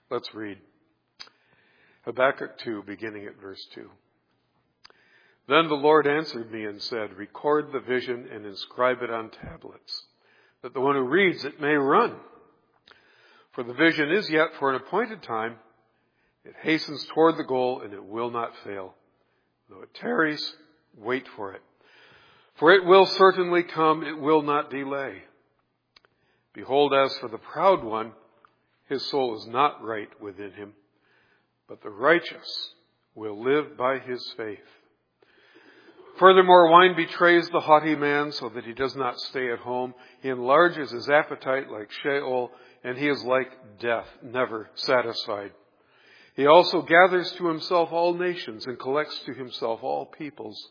Let's read. Habakkuk 2, beginning at verse 2. Then the Lord answered me and said, record the vision and inscribe it on tablets, that the one who reads it may run. For the vision is yet for an appointed time. It hastens toward the goal, and it will not fail. Though it tarries, wait for it. For it will certainly come, it will not delay. Behold, as for the proud one, his soul is not right within him, but the righteous will live by his faith. Furthermore, wine betrays the haughty man so that he does not stay at home. He enlarges his appetite like Sheol, and he is like death, never satisfied. He also gathers to himself all nations and collects to himself all peoples.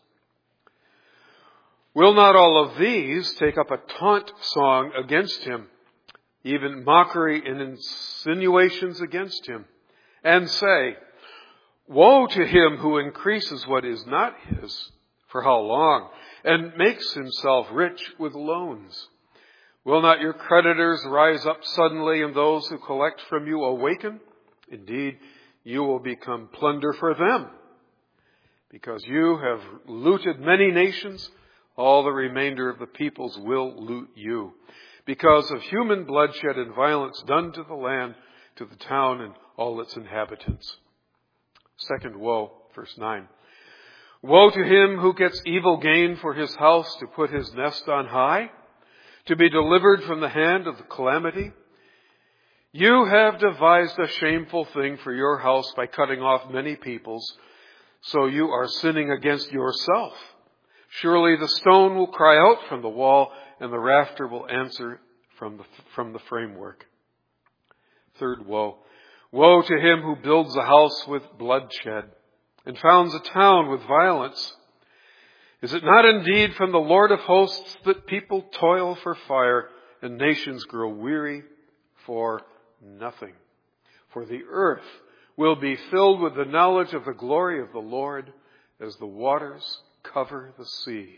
Will not all of these take up a taunt song against him, even mockery and insinuations against him, and say, woe to him who increases what is not his, for how long, and makes himself rich with loans? Will not your creditors rise up suddenly, and those who collect from you awaken? Indeed, you will become plunder for them. Because you have looted many nations, all the remainder of the peoples will loot you. Because of human bloodshed and violence done to the land, to the town and all its inhabitants. Second woe, verse 9. Woe to him who gets evil gain for his house, to put his nest on high, to be delivered from the hand of the calamity. You have devised a shameful thing for your house by cutting off many peoples, so you are sinning against yourself. Surely the stone will cry out from the wall, and the rafter will answer from the framework. Third woe. Woe to him who builds a house with bloodshed, and founds a town with violence. Is it not indeed from the Lord of hosts that people toil for fire, and nations grow weary for nothing? For the earth will be filled with the knowledge of the glory of the Lord, as the waters cover the sea.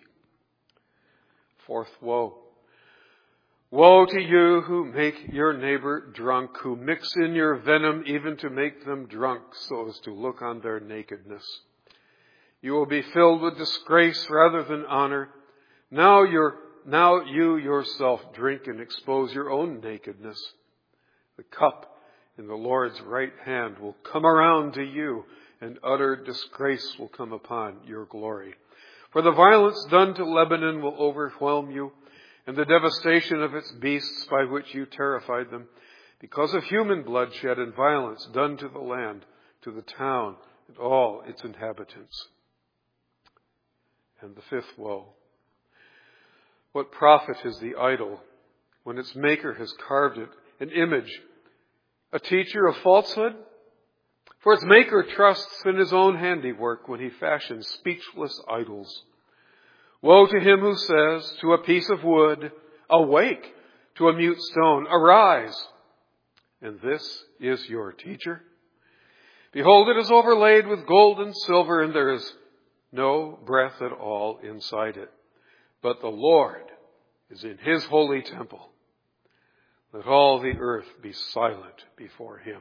Fourth woe. Woe to you who make your neighbor drunk, who mix in your venom even to make them drunk, so as to look on their nakedness. You will be filled with disgrace rather than honor. Now you yourself drink and expose your own nakedness. The cup in the Lord's right hand will come around to you, and utter disgrace will come upon your glory. For the violence done to Lebanon will overwhelm you, and the devastation of its beasts by which you terrified them, because of human bloodshed and violence done to the land, to the town, and all its inhabitants. And the fifth woe. What profit is the idol when its maker has carved it, an image, a teacher of falsehood? For its maker trusts in his own handiwork when he fashions speechless idols. Woe to him who says to a piece of wood, awake, to a mute stone, arise. And this is your teacher? Behold, it is overlaid with gold and silver, and there is no breath at all inside it. But the Lord is in his holy temple. Let all the earth be silent before him.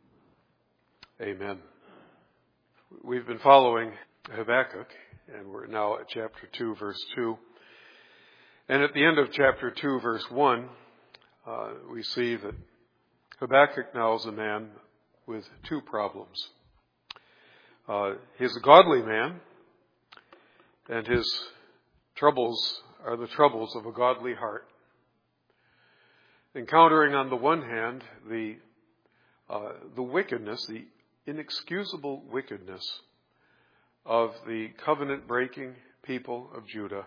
Amen. We've been following Habakkuk, and we're now at chapter 2, verse 2. And at the end of chapter 2, verse 1, we see that Habakkuk now is a man with two problems. He's a godly man, and his troubles are the troubles of a godly heart. Encountering on the one hand the wickedness, the inexcusable wickedness of the covenant-breaking people of Judah,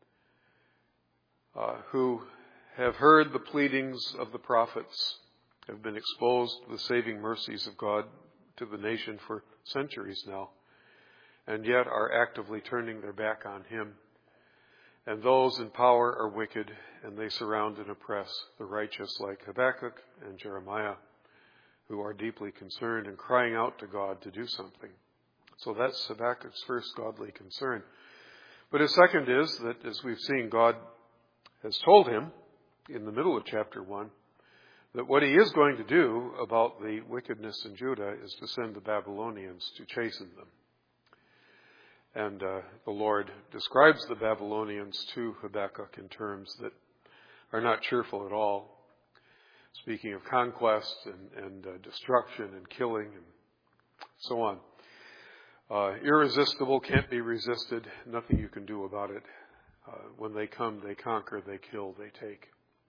who have heard the pleadings of the prophets, have been exposed to the saving mercies of God to the nation for centuries now, and yet are actively turning their back on him. And those in power are wicked, and they surround and oppress the righteous like Habakkuk and Jeremiah, who are deeply concerned and crying out to God to do something. So that's Habakkuk's first godly concern. But his second is that, as we've seen, God has told him in the middle of chapter 1 that what he is going to do about the wickedness in Judah is to send the Babylonians to chasten them. And the Lord describes the Babylonians to Habakkuk in terms that are not cheerful at all, speaking of conquest and destruction and killing and so on. Irresistible, can't be resisted, nothing you can do about it. When they come, they conquer, they kill, they take.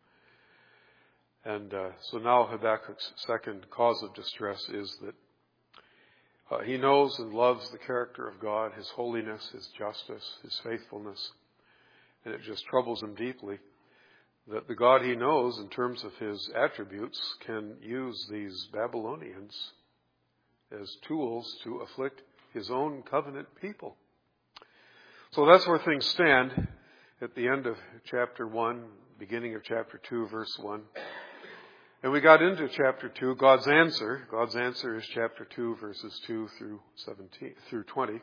And so now Habakkuk's second cause of distress is that he knows and loves the character of God, His holiness, His justice, His faithfulness. And it just troubles him deeply that the God he knows in terms of His attributes can use these Babylonians as tools to afflict His own covenant people. So that's where things stand at the end of chapter 1, beginning of chapter 2, verse 1. And we got into chapter 2, God's answer. God's answer is chapter 2, verses 2 through 20.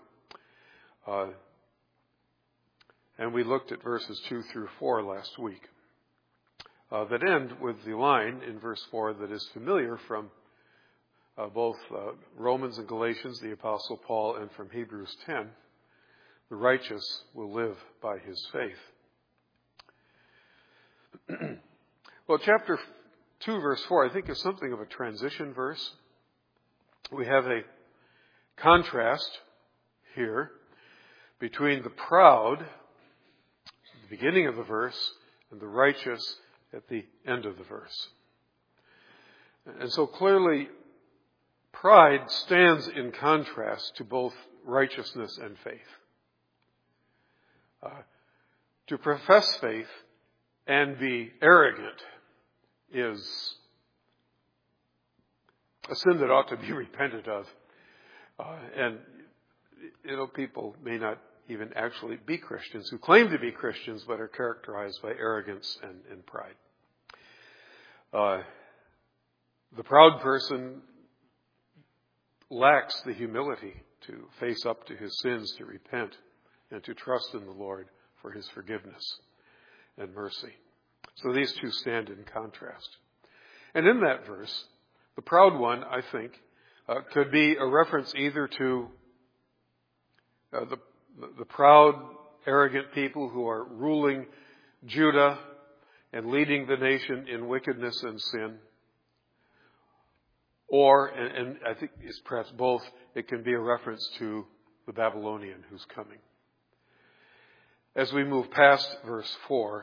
And we looked at verses 2 through 4 last week. That end with the line in verse 4 that is familiar from both Romans and Galatians, the Apostle Paul, and from Hebrews 10. The righteous will live by his faith. Well, chapter 2, verse 4, I think is something of a transition verse. We have a contrast here between the proud, at the beginning of the verse, and the righteous at the end of the verse. And so clearly, pride stands in contrast to both righteousness and faith. To profess faith and be arrogant is a sin that ought to be repented of. And people may not even actually be Christians, who claim to be Christians, but are characterized by arrogance and pride. The proud person lacks the humility to face up to his sins, to repent, and to trust in the Lord for His forgiveness and mercy. So these two stand in contrast. And in that verse, the proud one, I think, could be a reference either to the proud, arrogant people who are ruling Judah and leading the nation in wickedness and sin. Or, and I think it's perhaps both, it can be a reference to the Babylonian who's coming. As we move past verse 4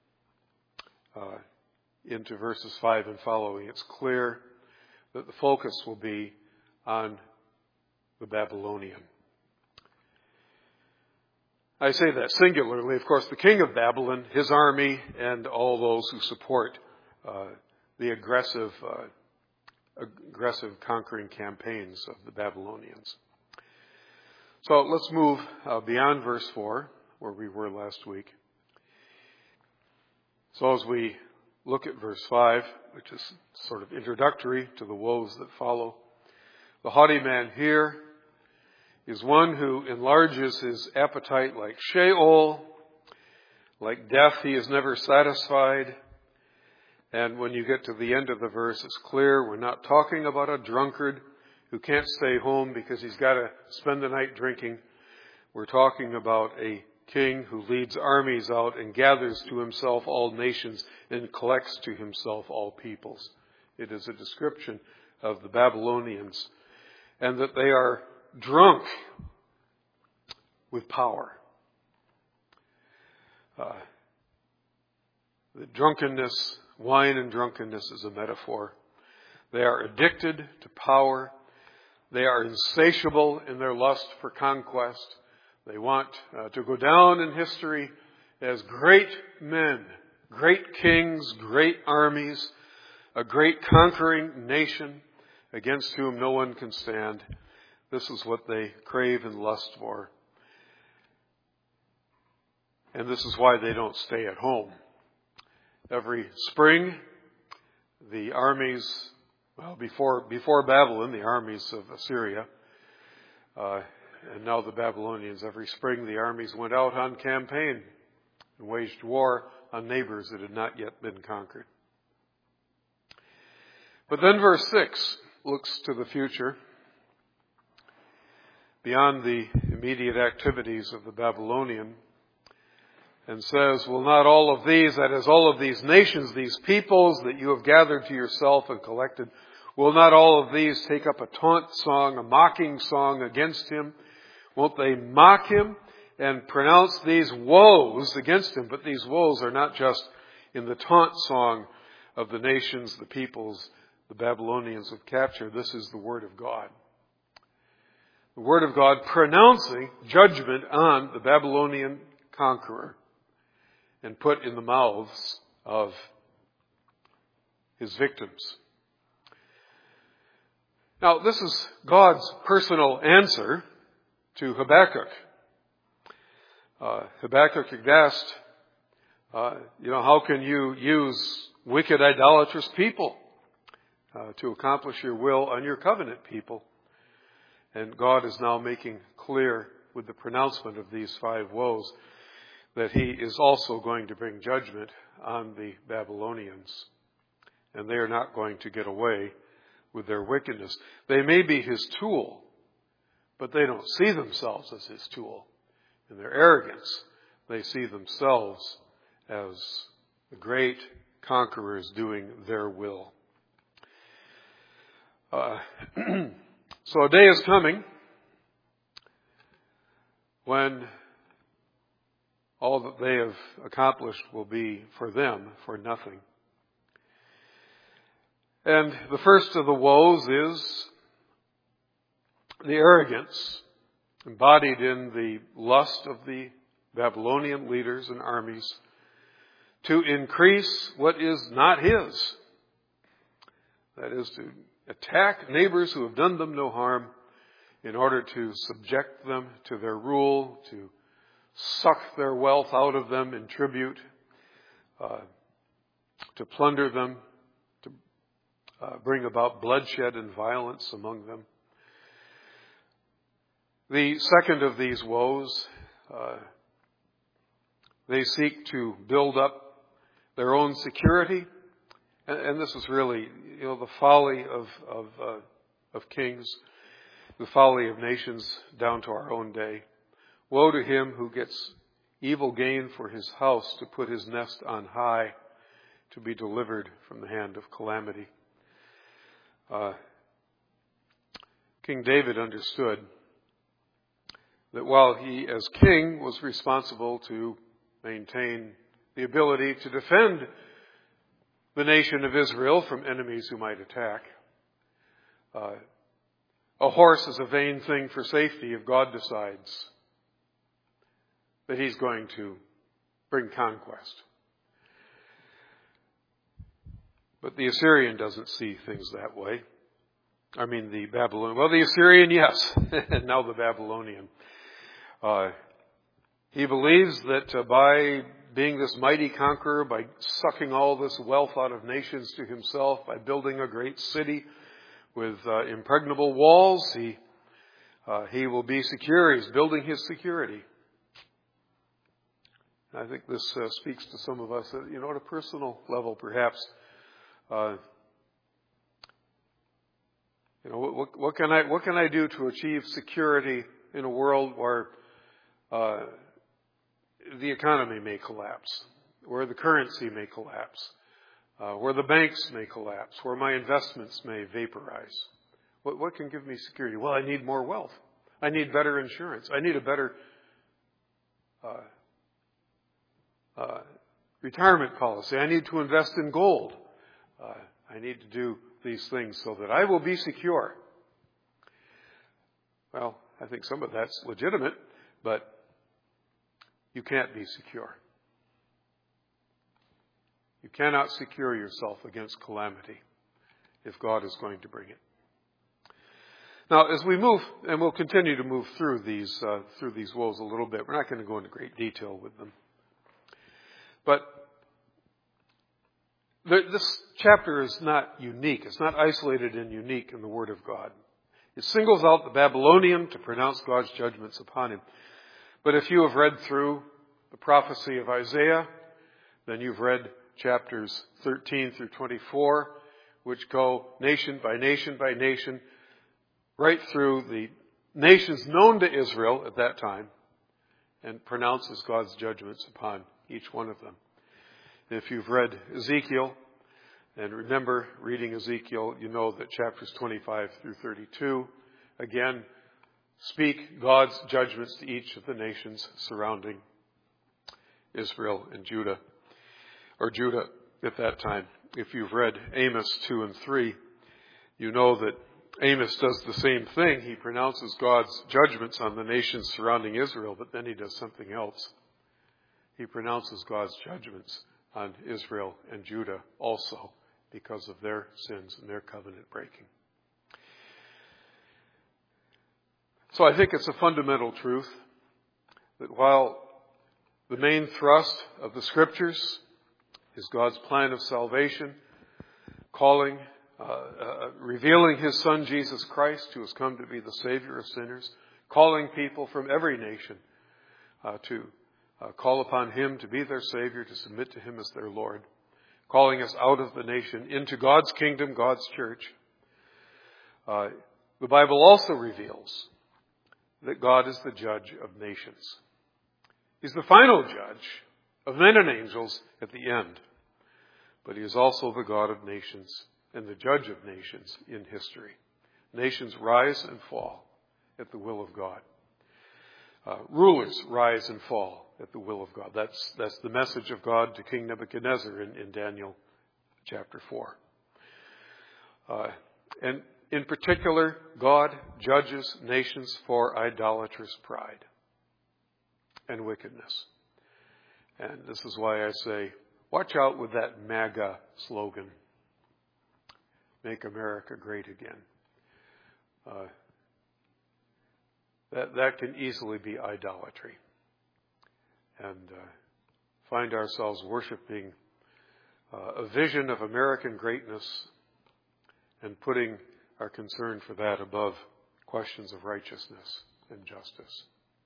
into verses 5 and following, it's clear that the focus will be on the Babylonian. I say that singularly. Of course, the king of Babylon, his army, and all those who support the aggressive conquering campaigns of the Babylonians. So let's move beyond verse 4, where we were last week. So as we look at verse 5, which is sort of introductory to the woes that follow, the haughty man here is one who enlarges his appetite like Sheol, like death he is never satisfied. And when you get to the end of the verse, it's clear we're not talking about a drunkard who can't stay home because he's got to spend the night drinking. We're talking about a king who leads armies out and gathers to himself all nations and collects to himself all peoples. It is a description of the Babylonians, and that they are drunk with power. The drunkenness, wine and drunkenness is a metaphor. They are addicted to power. They are insatiable in their lust for conquest. They want to go down in history as great men, great kings, great armies, a great conquering nation against whom no one can stand. This is what they crave and lust for. And this is why they don't stay at home. Every spring, the armies, before Babylon, the armies of Assyria, and now the Babylonians, every spring the armies went out on campaign and waged war on neighbors that had not yet been conquered. But then verse 6 looks to the future, beyond the immediate activities of the Babylonian, and says, will not all of these, that is, all of these nations, these peoples that you have gathered to yourself and collected, will not all of these take up a taunt song, a mocking song against him? Won't they mock him and pronounce these woes against him? But these woes are not just in the taunt song of the nations, the peoples, the Babylonians have captured. This is the Word of God. The Word of God pronouncing judgment on the Babylonian conqueror and put in the mouths of his victims. Now, this is God's personal answer to Habakkuk. Habakkuk had asked, how can you use wicked, idolatrous people to accomplish your will on your covenant people? And God is now making clear with the pronouncement of these 5 woes that he is also going to bring judgment on the Babylonians. And they are not going to get away with their wickedness. They may be his tool, but they don't see themselves as his tool. In their arrogance, they see themselves as the great conquerors doing their will. So a day is coming when all that they have accomplished will be for them for nothing. And the first of the woes is the arrogance embodied in the lust of the Babylonian leaders and armies to increase what is not his. That is, to attack neighbors who have done them no harm in order to subject them to their rule, to suck their wealth out of them in tribute, to plunder them, to bring about bloodshed and violence among them. The second of these woes, they seek to build up their own security. And this is really, the folly of kings, the folly of nations down to our own day. Woe to him who gets evil gain for his house to put his nest on high, to be delivered from the hand of calamity. King David understood that while he, as king, was responsible to maintain the ability to defend the nation of Israel from enemies who might attack, a horse is a vain thing for safety if God decides that he's going to bring conquest. But the Assyrian doesn't see things that way. I mean, the Babylonian. Well, the Assyrian, yes. And now the Babylonian. He believes that by being this mighty conqueror, by sucking all this wealth out of nations to himself, by building a great city with impregnable walls, he will be secure. He's building his security. I think this speaks to some of us, at a personal level, perhaps. What can I do to achieve security in a world where the economy may collapse, where the currency may collapse, where the banks may collapse, where my investments may vaporize? What can give me security? Well, I need more wealth. I need better insurance. I need a better retirement policy. I need to invest in gold. I need to do these things so that I will be secure. Well, I think some of that's legitimate, but you can't be secure. You cannot secure yourself against calamity if God is going to bring it. Now, as we move, and we'll continue to move through these woes a little bit, we're not going to go into great detail with them. But this chapter is not unique. It's not isolated and unique in the Word of God. It singles out the Babylonian to pronounce God's judgments upon him. But if you have read through the prophecy of Isaiah, then you've read chapters 13 through 24, which go nation by nation by nation, right through the nations known to Israel at that time, and pronounces God's judgments upon each one of them. If you've read Ezekiel, and remember reading Ezekiel, you know that chapters 25 through 32, again, speak God's judgments to each of the nations surrounding Israel and Judah, or Judah at that time. If you've read Amos 2 and 3, you know that Amos does the same thing. He pronounces God's judgments on the nations surrounding Israel, but then he does something else. He pronounces God's judgments on Israel and Judah also because of their sins and their covenant breaking. So I think it's a fundamental truth that while the main thrust of the Scriptures is God's plan of salvation, revealing His Son Jesus Christ, who has come to be the Savior of sinners, calling people from every nation to call upon Him to be their Savior, to submit to Him as their Lord, calling us out of the nation into God's kingdom, God's church. The Bible also reveals that God is the judge of nations. He's the final judge of men and angels at the end. But He is also the God of nations and the judge of nations in history. Nations rise and fall at the will of God. Rulers rise and fall at the will of God. That's the message of God to King Nebuchadnezzar in Daniel chapter 4. And in particular, God judges nations for idolatrous pride and wickedness. And this is why I say, watch out with that MAGA slogan. Make America great again. That can easily be idolatry. And find ourselves worshiping a vision of American greatness and putting our concern for that above questions of righteousness and justice.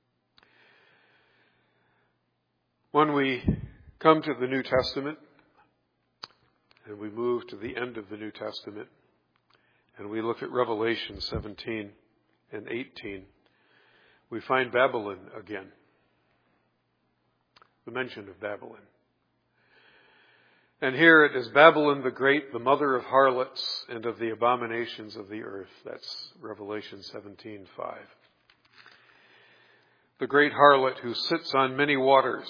When we come to the New Testament, and we move to the end of the New Testament, and we look at Revelation 17 and 18, we find Babylon again. The mention of Babylon. And here it is Babylon the Great, the mother of harlots and of the abominations of the earth. That's Revelation 17:5. The great harlot who sits on many waters.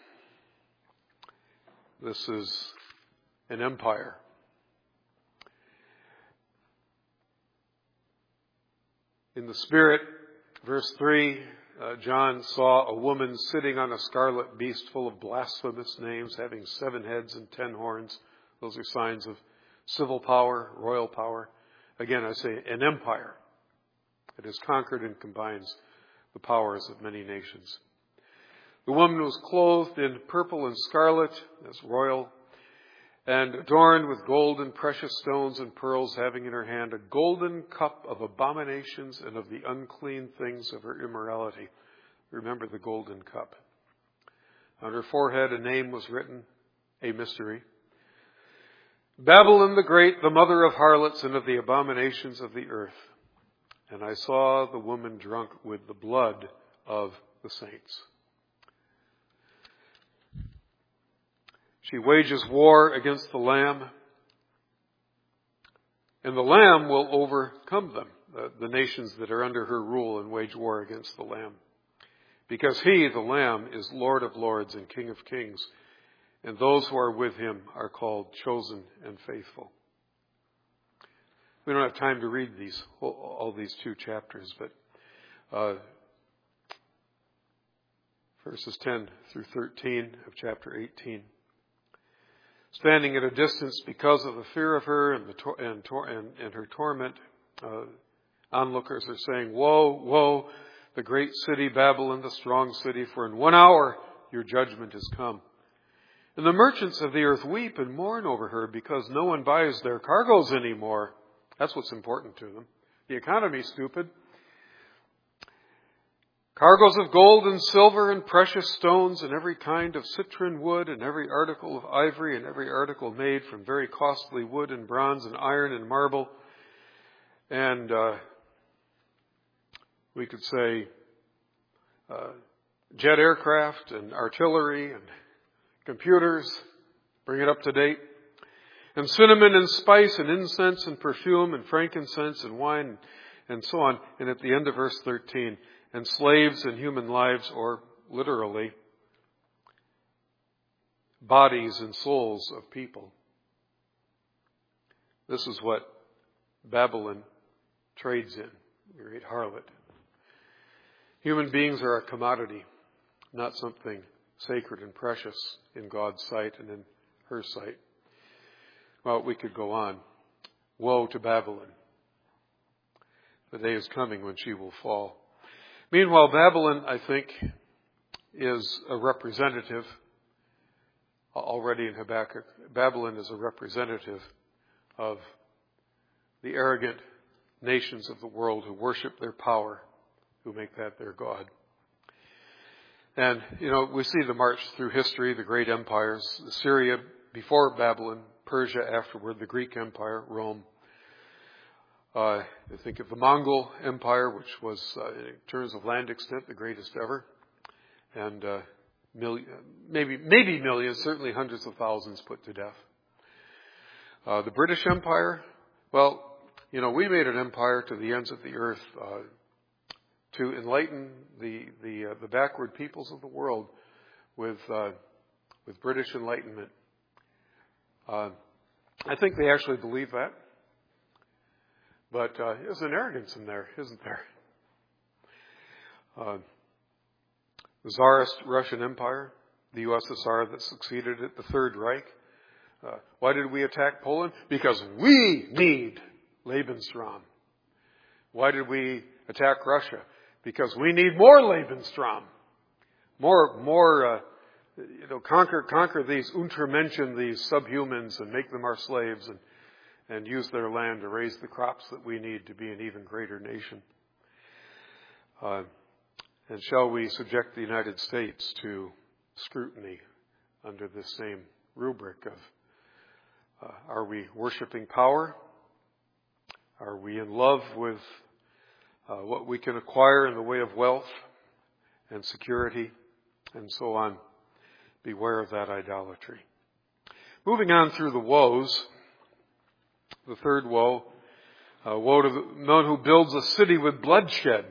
This is an empire. In the Spirit, verse 3, John saw a woman sitting on a scarlet beast full of blasphemous names, having 7 heads and 10 horns. Those are signs of civil power, royal power. Again, I say an empire. It has conquered and combines the powers of many nations. The woman was clothed in purple and scarlet, that's royal, and adorned with gold and precious stones and pearls, having in her hand a golden cup of abominations and of the unclean things of her immorality. Remember the golden cup. On her forehead a name was written, a mystery. Babylon the Great, the mother of harlots and of the abominations of the earth. And I saw the woman drunk with the blood of the saints. She wages war against the Lamb, and the Lamb will overcome them, the nations that are under her rule, and wage war against the Lamb. Because He, the Lamb, is Lord of lords and King of kings, and those who are with Him are called chosen and faithful. We don't have time to read all these 2 chapters, but verses 10 through 13 of chapter 18. Standing at a distance because of the fear of her and her torment, onlookers are saying, "Woe, woe, the great city Babylon, the strong city, for in 1 hour your judgment has come. And the merchants of the earth weep and mourn over her because no one buys their cargoes anymore." That's what's important to them. The economy's stupid. Cargoes of gold and silver and precious stones and every kind of citron wood and every article of ivory and every article made from very costly wood and bronze and iron and marble. And we could say jet aircraft and artillery and computers, bring it up to date. And cinnamon and spice and incense and perfume and frankincense and wine and so on. And at the end of verse 13, and slaves and human lives, or literally, bodies and souls of people. This is what Babylon trades in, the great harlot. Human beings are a commodity, not something sacred and precious in God's sight and in her sight. Well, we could go on. Woe to Babylon. The day is coming when she will fall. Meanwhile, Babylon, I think, is a representative, already in Habakkuk, Babylon is a representative of the arrogant nations of the world who worship their power, who make that their God. And, we see the march through history, the great empires, Syria before Babylon, Persia afterward, the Greek Empire, Rome. I think of the Mongol Empire, which was, in terms of land extent, the greatest ever. And maybe millions, certainly hundreds of thousands put to death. The British Empire, well, we made an empire to the ends of the earth to enlighten the backward peoples of the world with British enlightenment. I think they actually believe that. But there's an arrogance in there, isn't there? The Tsarist Russian Empire, the USSR that succeeded it, the Third Reich. Why did we attack Poland? Because we need Lebensraum. Why did we attack Russia? Because we need more Lebensraum. Conquer these Untermenschen, these subhumans, and make them our slaves, and use their land to raise the crops that we need to be an even greater nation. And shall we subject the United States to scrutiny under this same rubric of, are we worshiping power? Are we in love with what we can acquire in the way of wealth and security and so on? Beware of that idolatry. Moving on through the woes. The third woe, woe to the one who builds a city with bloodshed,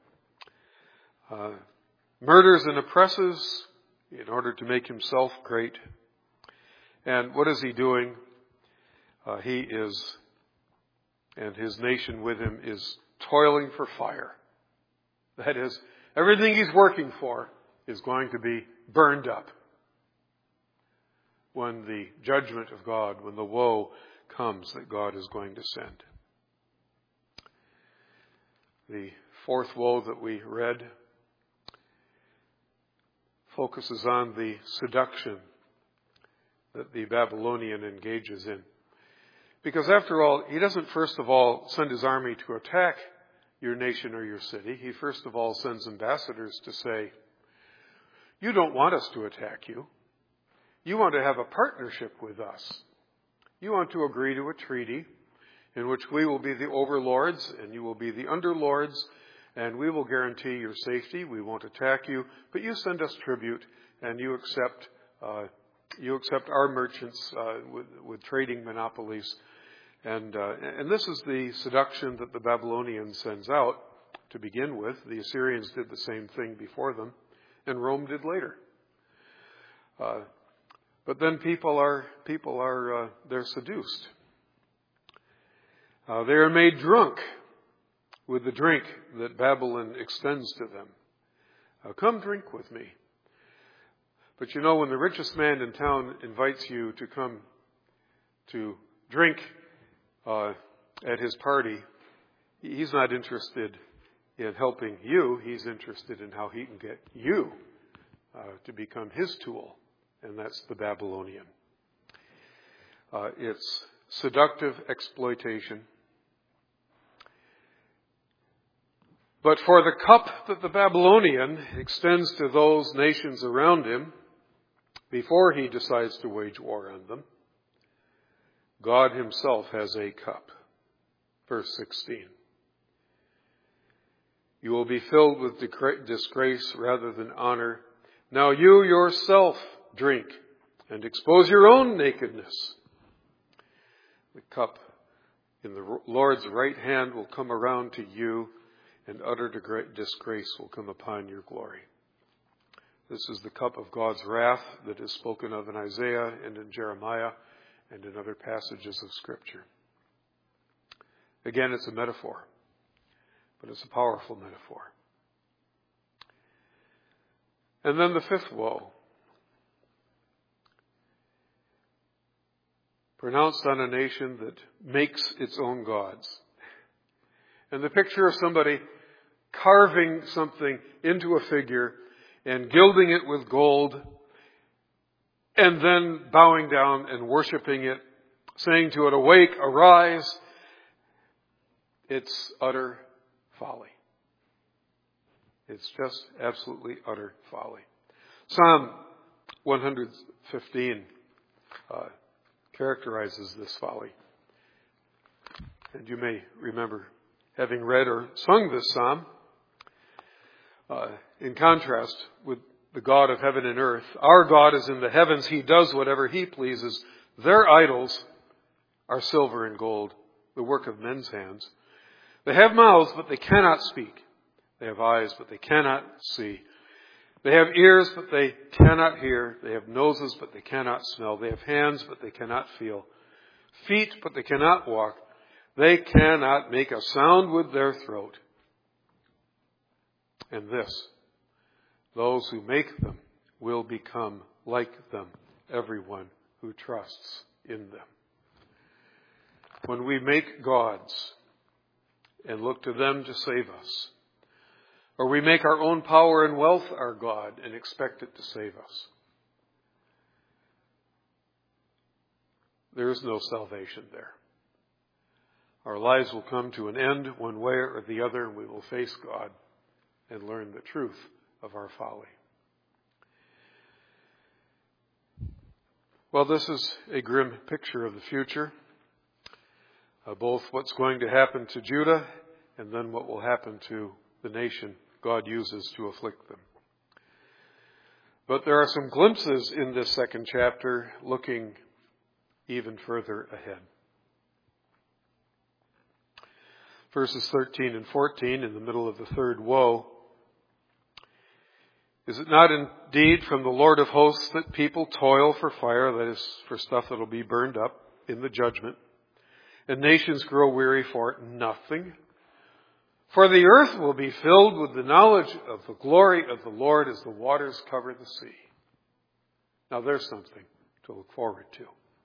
murders and oppresses in order to make himself great. And what is he doing? He is, and his nation with him, is toiling for fire. That is, everything he's working for is going to be burned up when the judgment of God, when the woe comes that God is going to send. The fourth woe that we read focuses on the seduction that the Babylonian engages in. Because after all, he doesn't first of all send his army to attack your nation or your city. He first of all sends ambassadors to say, you don't want us to attack you. You want to have a partnership with us. You want to agree to a treaty in which we will be the overlords and you will be the underlords, and we will guarantee your safety. We won't attack you, but you send us tribute and you accept our merchants with trading monopolies. And this is the seduction that the Babylonians sends out to begin with. The Assyrians did the same thing before them, and Rome did later. But then people are they're seduced. They are made drunk with the drink that Babylon extends to them. Come drink with me. But when the richest man in town invites you to come to drink at his party, he's not interested in helping you. He's interested in how he can get you to become his tool. And that's the Babylonian. It's seductive exploitation. But for the cup that the Babylonian extends to those nations around him, before he decides to wage war on them, God himself has a cup. Verse 16. You will be filled with disgrace rather than honor. Now you yourself drink and expose your own nakedness. The cup in the Lord's right hand will come around to you, and utter disgrace will come upon your glory. This is the cup of God's wrath that is spoken of in Isaiah and in Jeremiah and in other passages of Scripture. Again, it's a metaphor, but it's a powerful metaphor. And then the fifth woe, pronounced on a nation that makes its own gods. And the picture of somebody carving something into a figure and gilding it with gold and then bowing down and worshiping it, saying to it, awake, arise. It's utter folly. It's just absolutely utter folly. Psalm 115 characterizes this folly. And you may remember having read or sung this psalm. In contrast with the God of heaven and earth, our God is in the heavens. He does whatever he pleases. Their idols are silver and gold, the work of men's hands. They have mouths, but they cannot speak. They have eyes, but they cannot see. They have ears, but they cannot hear. They have noses, but they cannot smell. They have hands, but they cannot feel. Feet, but they cannot walk. They cannot make a sound with their throat. And this, those who make them will become like them, everyone who trusts in them. When we make gods and look to them to save us, or we make our own power and wealth our God and expect it to save us, there is no salvation there. Our lives will come to an end one way or the other, and we will face God and learn the truth of our folly. Well, this is a grim picture of the future, both what's going to happen to Judah and then what will happen to the nation God uses to afflict them. But there are some glimpses in this second chapter looking even further ahead. Verses 13 and 14, in the middle of the third woe. Is it not indeed from the Lord of hosts that people toil for fire, that is, for stuff that will be burned up in the judgment, and nations grow weary for nothing? For the earth will be filled with the knowledge of the glory of the Lord as the waters cover the sea. Now there's something to look forward to.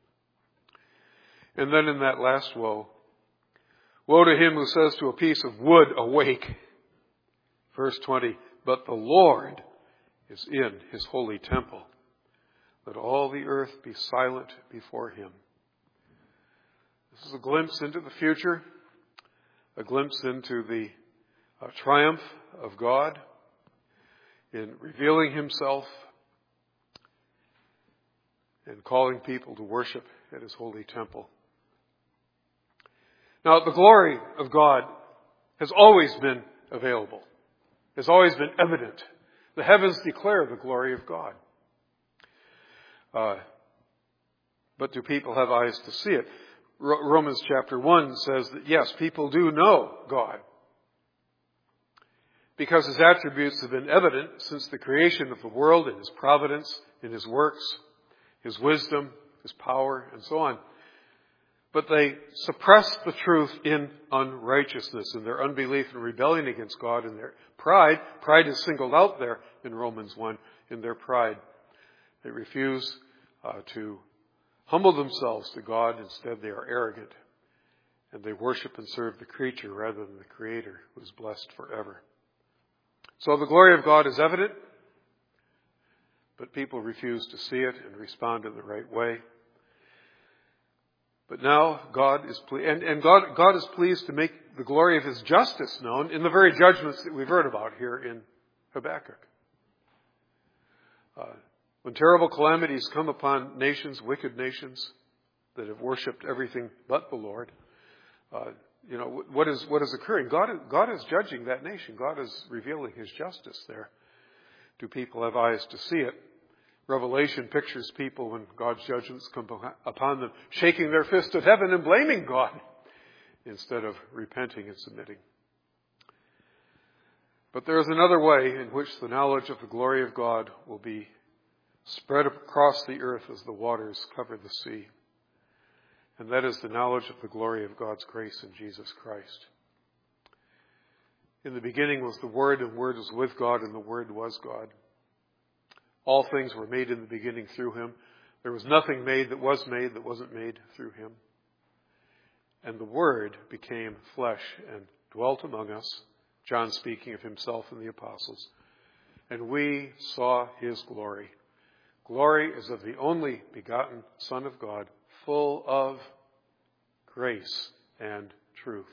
And then in that last woe, woe to him who says to a piece of wood, awake. Verse 20, but the Lord is in his holy temple. Let all the earth be silent before him. This is a glimpse into the future, a glimpse into the triumph of God in revealing himself and calling people to worship at his holy temple. Now, the glory of God has always been available, has always been evident. The heavens declare the glory of God. But do people have eyes to see it? Romans chapter 1 says that, yes, people do know God, because his attributes have been evident since the creation of the world, in his providence, in his works, his wisdom, his power, and so on. But they suppress the truth in unrighteousness, in their unbelief and rebellion against God, and their pride. Pride is singled out there in Romans 1, in their pride. They refuse to humble themselves to God. Instead, they are arrogant, and they worship and serve the creature rather than the Creator, who is blessed forever. So the glory of God is evident, but people refuse to see it and respond in the right way. But now God is pleased, and God is pleased to make the glory of his justice known in the very judgments that we've heard about here in Habakkuk. When terrible calamities come upon nations, wicked nations that have worshipped everything but the Lord, what is occurring? God is judging that nation. God is revealing his justice there. Do people have eyes to see it? Revelation pictures people when God's judgments come upon them, shaking their fist at heaven and blaming God instead of repenting and submitting. But there is another way in which the knowledge of the glory of God will be spread across the earth as the waters cover the sea. And that is the knowledge of the glory of God's grace in Jesus Christ. In the beginning was the Word, and the Word was with God, and the Word was God. All things were made in the beginning through him. There was nothing made that wasn't made through him. And the Word became flesh and dwelt among us, John speaking of himself and the apostles. And we saw his glory. Glory is of the only begotten Son of God, full of grace and truth.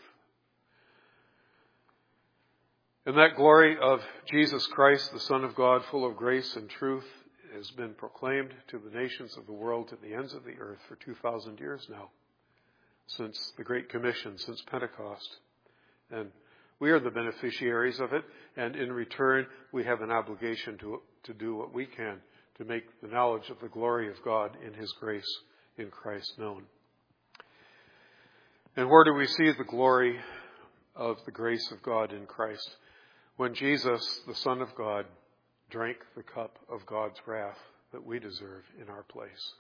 And that glory of Jesus Christ, the Son of God, full of grace and truth, has been proclaimed to the nations of the world, to the ends of the earth, for 2,000 years now, since the Great Commission, since Pentecost. And we are the beneficiaries of it, and in return, we have an obligation to do what we can to make the knowledge of the glory of God in his grace in Christ known. And where do we see the glory of the grace of God in Christ? When Jesus, the Son of God, drank the cup of God's wrath that we deserve in our place.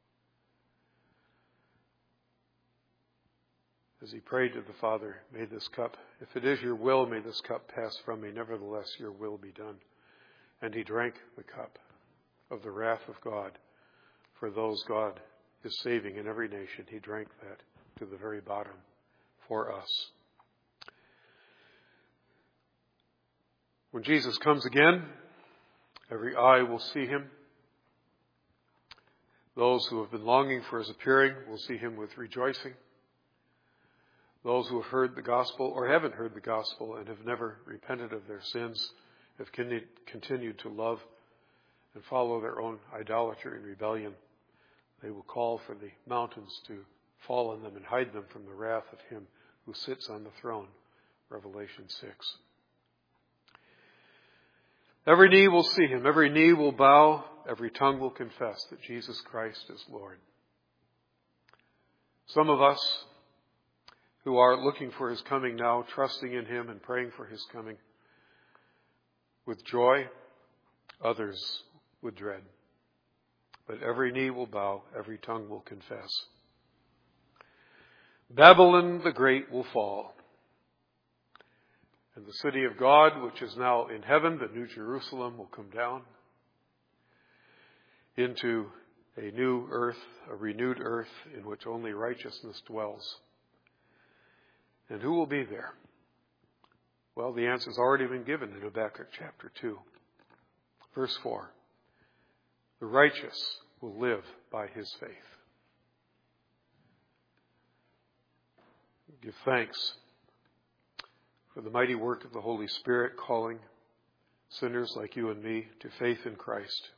As he prayed to the Father, may this cup, if it is your will, may this cup pass from me. Nevertheless, your will be done. And he drank the cup of the wrath of God for those God is saving in every nation. He drank that to the very bottom for us. When Jesus comes again, every eye will see him. Those who have been longing for his appearing will see him with rejoicing. Those who have heard the gospel or haven't heard the gospel and have never repented of their sins, have continued to love and follow their own idolatry and rebellion, they will call for the mountains to fall on them and hide them from the wrath of him who sits on the throne. Revelation 6. Every knee will see him, every knee will bow, every tongue will confess that Jesus Christ is Lord. Some of us who are looking for his coming now, trusting in him and praying for his coming with joy, others with dread. But every knee will bow, every tongue will confess. Babylon the Great will fall. And the city of God, which is now in heaven, the New Jerusalem, will come down into a new earth, a renewed earth in which only righteousness dwells. And who will be there? Well, the answer's already been given in Habakkuk chapter 2. Verse 4. The righteous will live by his faith. Give thanks for the mighty work of the Holy Spirit calling sinners like you and me to faith in Christ.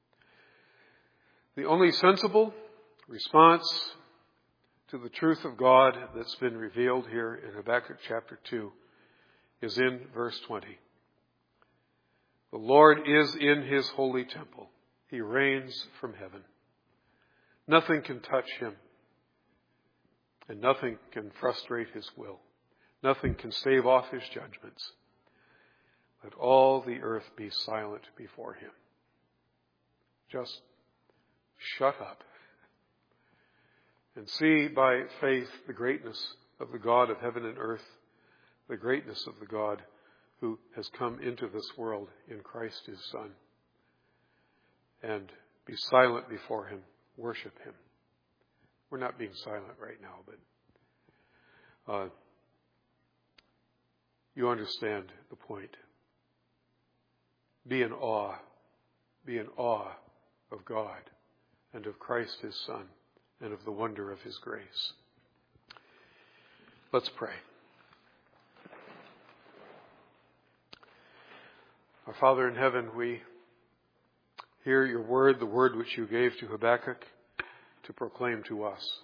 The only sensible response to the truth of God that's been revealed here in Habakkuk chapter 2 is in verse 20. The Lord is in his holy temple. He reigns from heaven. Nothing can touch him, and nothing can frustrate his will. Nothing can stave off his judgments. Let all the earth be silent before him. Just shut up and see by faith the greatness of the God of heaven and earth, the greatness of the God who has come into this world in Christ his Son. And be silent before him. Worship him. We're not being silent right now, but you understand the point. Be in awe. Be in awe of God and of Christ his Son and of the wonder of his grace. Let's pray. Our Father in heaven, we hear your word, the word which you gave to Habakkuk to proclaim to us.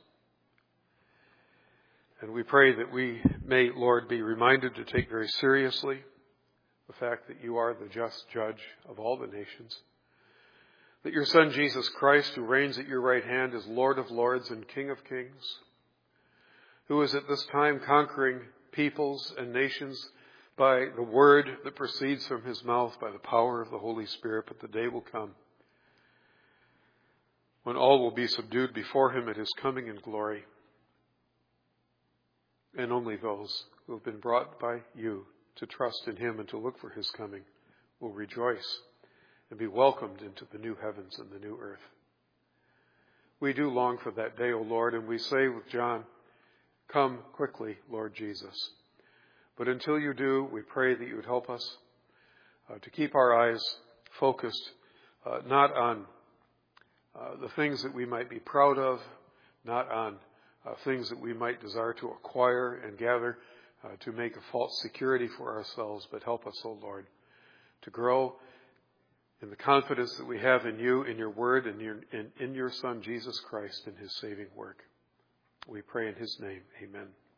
And we pray that we may, Lord, be reminded to take very seriously the fact that you are the just judge of all the nations, that your Son, Jesus Christ, who reigns at your right hand, is Lord of lords and King of kings, who is at this time conquering peoples and nations by the word that proceeds from his mouth, by the power of the Holy Spirit. But the day will come when all will be subdued before him at his coming in glory. And only those who have been brought by you to trust in him and to look for his coming will rejoice and be welcomed into the new heavens and the new earth. We do long for that day, O Lord, and we say with John, come quickly, Lord Jesus. But until you do, we pray that you would help us to keep our eyes focused not on the things that we might be proud of, not on things that we might desire to acquire and gather to make a false security for ourselves, but help us, O Lord, to grow in the confidence that we have in you, in your word, and in your Son, Jesus Christ, and his saving work. We pray in his name. Amen.